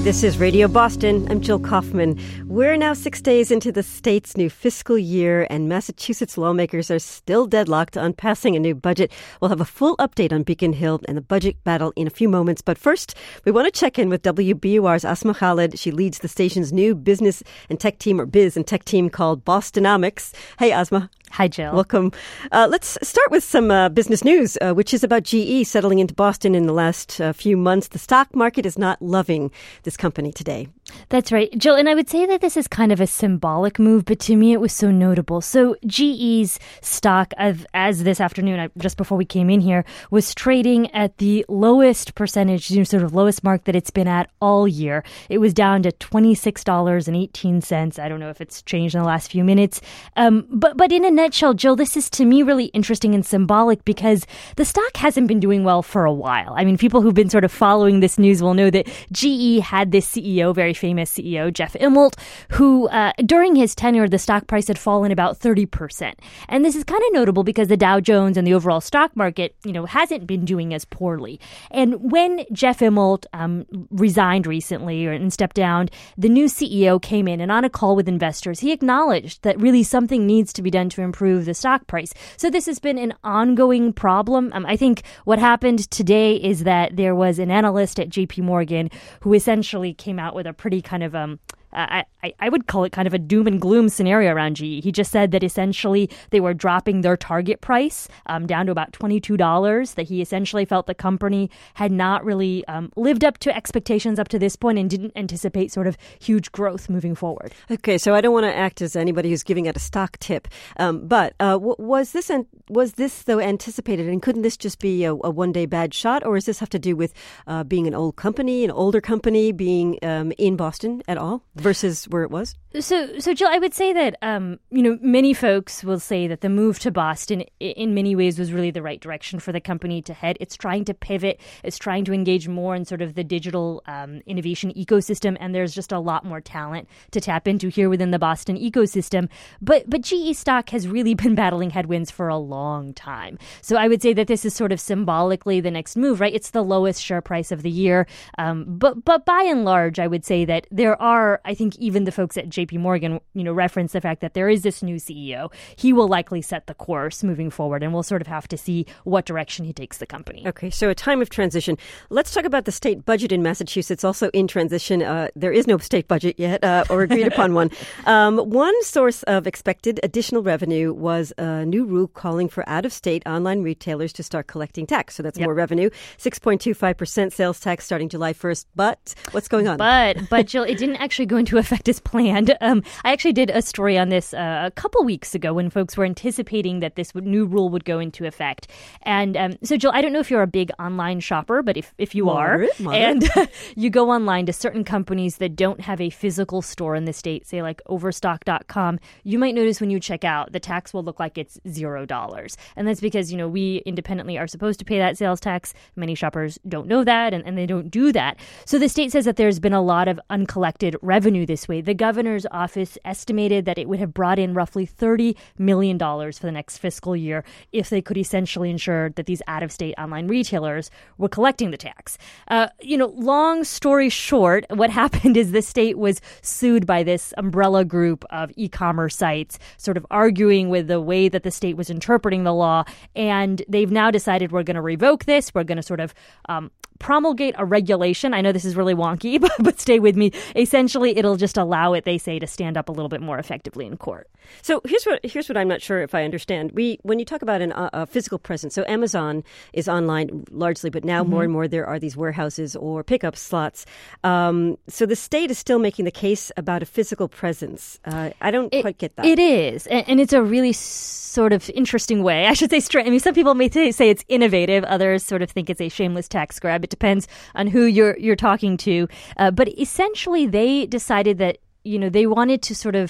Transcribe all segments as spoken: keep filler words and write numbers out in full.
This is Radio Boston. I'm Jill Kaufman. We're now six days into the state's new fiscal year, and Massachusetts lawmakers are still deadlocked on passing a new budget. We'll have a full update on Beacon Hill and the budget battle in a few moments. But first, we want to check in with W B U R's Asma Khalid. She leads the station's new business and tech team, or biz and tech team, called Bostonomics. Hey, Asma. Hi, Jill. Welcome. Uh, let's start with some uh, business news, uh, which is about G E settling into Boston in the last uh, few months. The stock market is not loving this company today. That's right, Jill. And I would say that this is kind of a symbolic move, but to me it was so notable. So G E's stock, of, as this afternoon, just before we came in here, was trading at the lowest percentage, you know, sort of lowest mark that it's been at all year. It was down to twenty-six dollars and eighteen cents. I don't know if it's changed in the last few minutes. Um, but, but in a nutshell, Jill, this is to me really interesting and symbolic because the stock hasn't been doing well for a while. I mean, people who've been sort of following this news will know that G E had this C E O, very famous C E O, Jeff Immelt, who uh, during his tenure, the stock price had fallen about thirty percent. And this is kind of notable because the Dow Jones and the overall stock market, you know, hasn't been doing as poorly. And when Jeff Immelt um, resigned recently or, and stepped down, the new C E O came in and on a call with investors, he acknowledged that really something needs to be done to improve the stock price. So this has been an ongoing problem. Um, I think what happened today is that there was an analyst at J P Morgan who essentially came out with a pretty kind of um, I, I would call it kind of a doom and gloom scenario around G E. He just said that essentially they were dropping their target price um, down to about twenty-two dollars, that he essentially felt the company had not really um, lived up to expectations up to this point and didn't anticipate sort of huge growth moving forward. Okay, so I don't want to act as anybody who's giving out a stock tip, um, but uh, w- was this an- was this, though, anticipated? And couldn't this just be a, a one-day bad shot, or does this have to do with uh, being an old company, an older company, being um, in Boston at all? Versus where it was? So, so Jill, I would say that, um, you know, many folks will say that the move to Boston in many ways was really the right direction for the company to head. It's trying to pivot. It's trying to engage more in sort of the digital um, innovation ecosystem. And there's just a lot more talent to tap into here within the Boston ecosystem. But, but G E stock has really been battling headwinds for a long time. So I would say that this is sort of symbolically the next move, right? It's the lowest share price of the year. Um, but, but by and large, I would say that there are, I think even the folks at J P Morgan, you know, reference the fact that there is this new C E O. He will likely set the course moving forward, and we'll sort of have to see what direction he takes the company. Okay, so a time of transition. Let's talk about the state budget in Massachusetts, also in transition. Uh, there is no state budget yet, uh, or agreed upon one. Um, one source of expected additional revenue was a new rule calling for out-of-state online retailers to start collecting tax. So that's yep. more revenue. six point two five percent sales tax starting July first. But what's going on? But, but Jill, it didn't actually go into effect as planned. Um, I actually did a story on this uh, a couple weeks ago when folks were anticipating that this would, new rule would go into effect. And um, so, Jill, I don't know if you're a big online shopper, but if, if you moderate, are, moderate. and uh, you go online to certain companies that don't have a physical store in the state, say like overstock dot com, you might notice when you check out, the tax will look like it's zero dollars. And that's because, you know, we independently are supposed to pay that sales tax. Many shoppers don't know that, and, and they don't do that. So the state says that there's been a lot of uncollected revenue this way. The governor's office estimated that it would have brought in roughly thirty million dollars for the next fiscal year if they could essentially ensure that these out-of-state online retailers were collecting the tax. Uh, you know, long story short, what happened is the state was sued by this umbrella group of e-commerce sites, sort of arguing with the way that the state was interpreting the law. And they've now decided we're going to revoke this. We're going to sort of um, promulgate a regulation. I know this is really wonky, but, but stay with me. Essentially, it'll just allow it, they say, to stand up a little bit more effectively in court. So here's what here's what I'm not sure if I understand. We when you talk about an, uh, a physical presence, so Amazon is online largely, but now mm-hmm. more and more there are these warehouses or pickup slots. Um, so the state is still making the case about a physical presence. Uh, I don't it, quite get that. It is, and, and it's a really sort of interesting way. I should say straight. I mean, some people may say it's innovative. Others sort of think it's a shameless tax grab. It depends on who you're you're talking to. Uh, but essentially, they decided that, you know, they wanted to sort of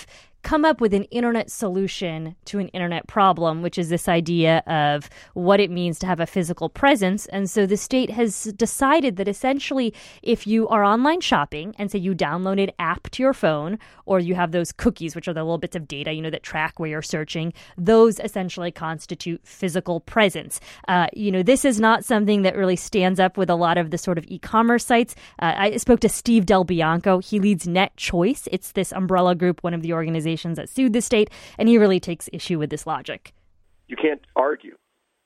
come up with an internet solution to an internet problem, which is this idea of what it means to have a physical presence. And so the state has decided that essentially if you are online shopping and say you download an app to your phone, or you have those cookies, which are the little bits of data, you know, that track where you're searching, those essentially constitute physical presence. Uh, you know, this is not something that really stands up with a lot of the sort of e-commerce sites. Uh, I spoke to Steve Del Bianco. He leads NetChoice. It's this umbrella group, one of the organizations that sued the state, and he really takes issue with this logic. You can't argue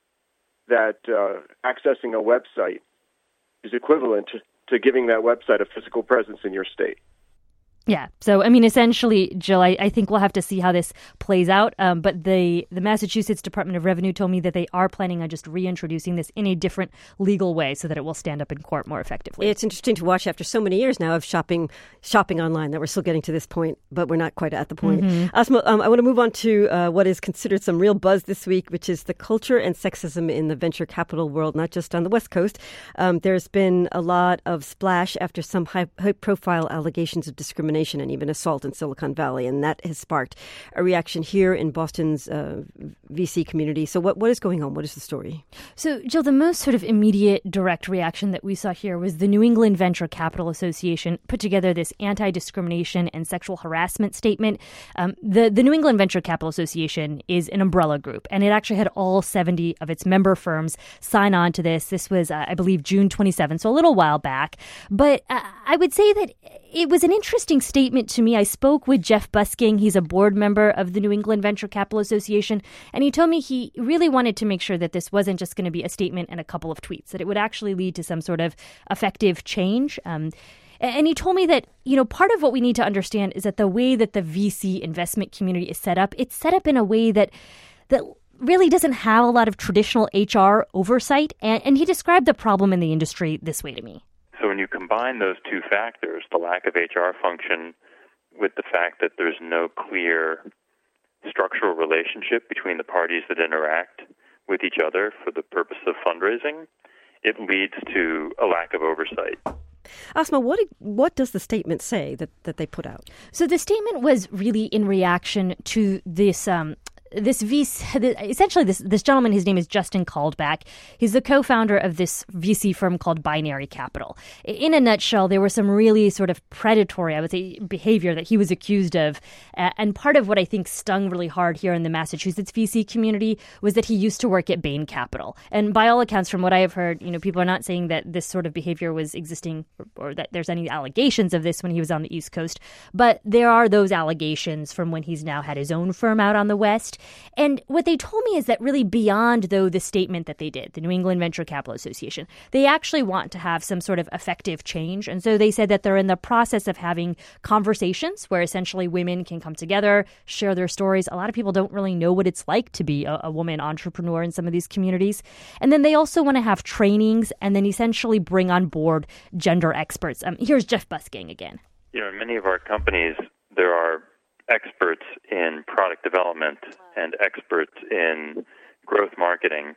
that uh, accessing a website is equivalent to, to giving that website a physical presence in your state. Yeah. So, I mean, essentially, Jill, I, I think we'll have to see how this plays out. Um, but the, the Massachusetts Department of Revenue told me that they are planning on just reintroducing this in a different legal way so that it will stand up in court more effectively. It's interesting to watch after so many years now of shopping shopping online that we're still getting to this point, but we're not quite at the point. Mm-hmm. Asma, um, I want to move on to uh, what is considered some real buzz this week, which is the culture and sexism in the venture capital world, not just on the West Coast. Um, there's been a lot of splash after some high, high-profile allegations of discrimination and even assault in Silicon Valley, and that has sparked a reaction here in Boston's uh, V C community. So what, what is going on? What is the story? So, Jill, the most sort of immediate direct reaction that we saw here was the New England Venture Capital Association put together this anti-discrimination and sexual harassment statement. Um, the, the New England Venture Capital Association is an umbrella group, and it actually had all seventy of its member firms sign on to this. This was, uh, I believe, June twenty-seventh, so a little while back. But uh, I would say that it was an interesting statement to me. I spoke with Jeff Busking. He's a board member of the New England Venture Capital Association, and he told me he really wanted to make sure that this wasn't just going to be a statement and a couple of tweets, that it would actually lead to some sort of effective change. Um, and he told me that, you know, part of what we need to understand is that the way that the V C investment community is set up, it's set up in a way that that really doesn't have a lot of traditional H R oversight. And, and he described the problem in the industry this way to me. So when you combine those two factors, the lack of H R function with the fact that there's no clear structural relationship between the parties that interact with each other for the purpose of fundraising, it leads to a lack of oversight. Asma, what what does the statement say that, that they put out? So the statement was really in reaction to this um, This V C, essentially this this gentleman, his name is Justin Caldback. He's the co-founder of this V C firm called Binary Capital. In a nutshell, there was some really sort of predatory, I would say, behavior that he was accused of. Uh, and part of what I think stung really hard here in the Massachusetts V C community was that he used to work at Bain Capital. And by all accounts, from what I have heard, you know, people are not saying that this sort of behavior was existing or, or that there's any allegations of this when he was on the East Coast. But there are those allegations from when he's now had his own firm out on the West. And what they told me is that really beyond, though, the statement that they did, the New England Venture Capital Association, they actually want to have some sort of effective change. And so they said that they're in the process of having conversations where essentially women can come together, share their stories. A lot of people don't really know what it's like to be a, a woman entrepreneur in some of these communities. And then they also want to have trainings and then essentially bring on board gender experts. Um, here's Jeff Busking again. You know, in many of our companies, there are experts in product development and experts in growth marketing.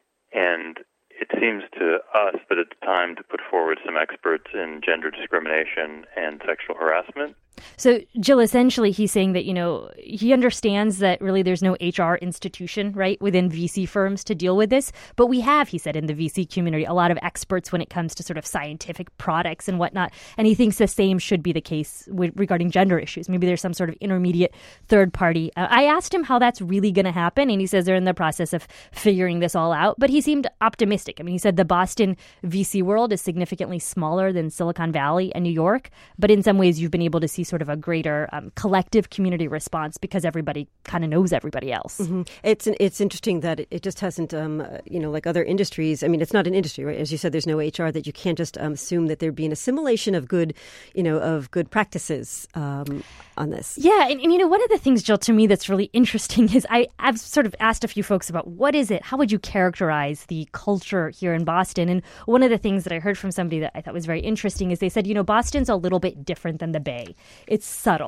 And it seems to us that it's time to put forward some experts in gender discrimination and sexual harassment. So, Jill, essentially, he's saying that, you know, he understands that really there's no H R institution, right, within V C firms to deal with this. But we have, he said, in the V C community, a lot of experts when it comes to sort of scientific products and whatnot. And he thinks the same should be the case with, regarding gender issues. Maybe there's some sort of intermediate third party. Uh, I asked him how that's really going to happen. And he says they're in the process of figuring this all out. But he seemed optimistic. I mean, he said the Boston V C world is significantly smaller than Silicon Valley and New York. But in some ways, you've been able to see sort of a greater um, collective community response because everybody kind of knows everybody else. Mm-hmm. It's it's interesting that it, it just hasn't, um, uh, you know, like other industries. I mean, it's not an industry, right? As you said, there's no H R, that you can't just um, assume that there'd be an assimilation of good, you know, of good practices um, on this. Yeah. And, and, you know, one of the things, Jill, to me that's really interesting is I, I've sort of asked a few folks about what is it? How would you characterize the culture here in Boston? And one of the things that I heard from somebody that I thought was very interesting is they said, you know, Boston's a little bit different than the Bay. It's subtle.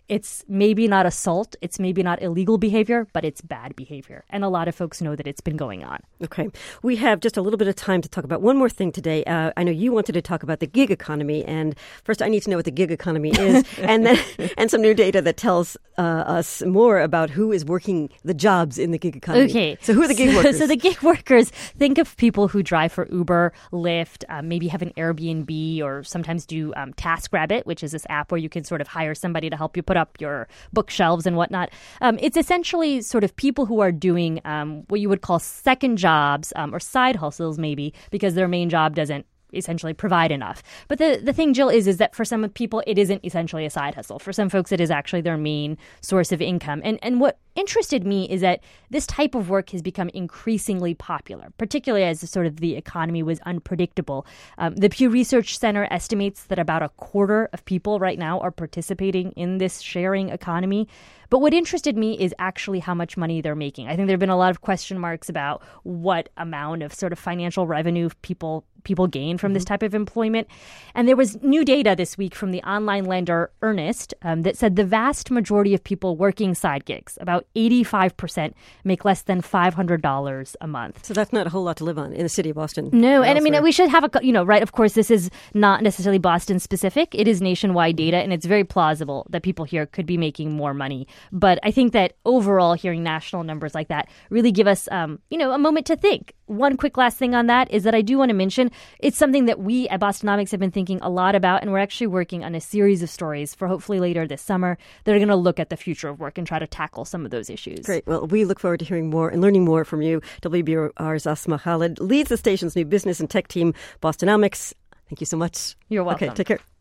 it's maybe not assault, it's maybe not illegal behavior, but it's bad behavior. And a lot of folks know that it's been going on. Okay. We have just a little bit of time to talk about one more thing today. Uh, I know you wanted to talk about the gig economy. And first, I need to know what the gig economy is and then and some new data that tells uh, us more about who is working the jobs in the gig economy. Okay. So who are the gig so, workers? So the gig workers, think of people who drive for Uber, Lyft, um, maybe have an Airbnb, or sometimes do um, TaskRabbit, which is this app where you can sort of hire somebody to help you put up your bookshelves and whatnot. Um, it's essentially sort of people who are doing um, what you would call second jobs um, or side hustles, maybe, because their main job doesn't essentially provide enough. But the, the thing, Jill, is is that for some people, it isn't essentially a side hustle. For some folks, it is actually their main source of income. And and what interested me is that this type of work has become increasingly popular, particularly as the, sort of the economy was unpredictable. Um, the Pew Research Center estimates that about a quarter of people right now are participating in this sharing economy. But what interested me is actually how much money they're making. I think there have been a lot of question marks about what amount of sort of financial revenue people people gain from this type of employment. And there was new data this week from the online lender Earnest um, that said the vast majority of people working side gigs, about eighty-five percent, make less than five hundred dollars a month. So that's not a whole lot to live on in the city of Boston. No, and I mean, we should have a, you know, right, of course, this is not necessarily Boston specific. It is nationwide data, and it's very plausible that people here could be making more money. But I think that overall, hearing national numbers like that really give us, um, you know, a moment to think. One quick last thing on that is that I do want to mention it's something that we at Bostonomics have been thinking a lot about, and we're actually working on a series of stories for hopefully later this summer that are going to look at the future of work and try to tackle some of those issues. Great. Well, we look forward to hearing more and learning more from you. W B R's Asma Khalid leads the station's new business and tech team, Bostonomics. Thank you so much. You're welcome. Okay, take care.